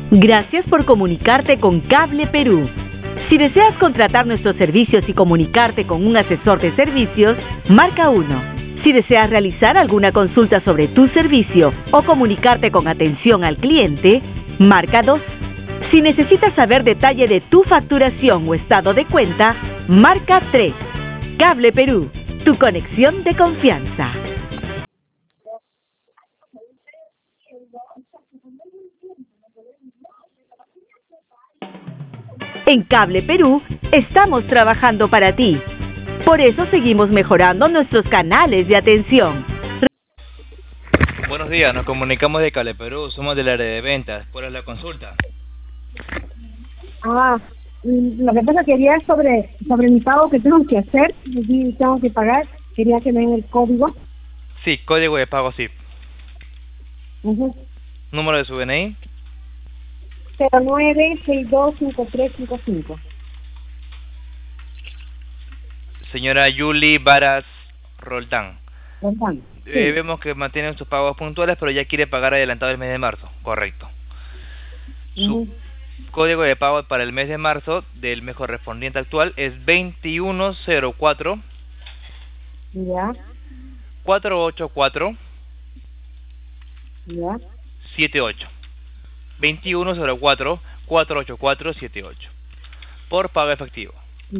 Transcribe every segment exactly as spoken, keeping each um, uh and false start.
Gracias por comunicarte con Cable Perú. Si deseas contratar nuestros servicios y comunicarte con un asesor de servicios, marca uno. Si deseas realizar alguna consulta sobre tu servicio o comunicarte con atención al cliente, marca dos. Si necesitas saber detalle de tu facturación o estado de cuenta, marca tres. Cable Perú, tu conexión de confianza. En Cable Perú estamos trabajando para ti. Por eso seguimos mejorando nuestros canales de atención. Buenos días, nos comunicamos de Cable Perú, somos del área de ventas. ¿Cuál es la consulta? Ah, lo que pasa quería sobre sobre mi pago que tengo que hacer, y tengo que pagar, quería que me den el código. Sí, código de pago S I P. Uh-huh. ¿Número de su D N I? cero nueve seis dos cinco tres cinco cinco. Señora Yuli Varas Roldán. Roldán. Sí. Eh, vemos que mantienen sus pagos puntuales, pero ya quiere pagar adelantado el mes de marzo. Correcto. Su Uh-huh. código de pago para el mes de marzo del mes correspondiente actual es veintiuno cero cuatro. Ya. cuatro ocho cuatro. Ya. siete ocho. veintiuno cero cuatro, cuatro ocho cuatro, siete ocho. Por pago efectivo.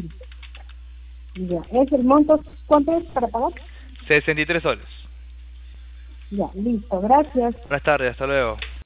Ya. ¿Es el monto? ¿Cuánto es para pagar? sesenta y tres soles. Ya, listo. Gracias. Buenas tardes, hasta luego.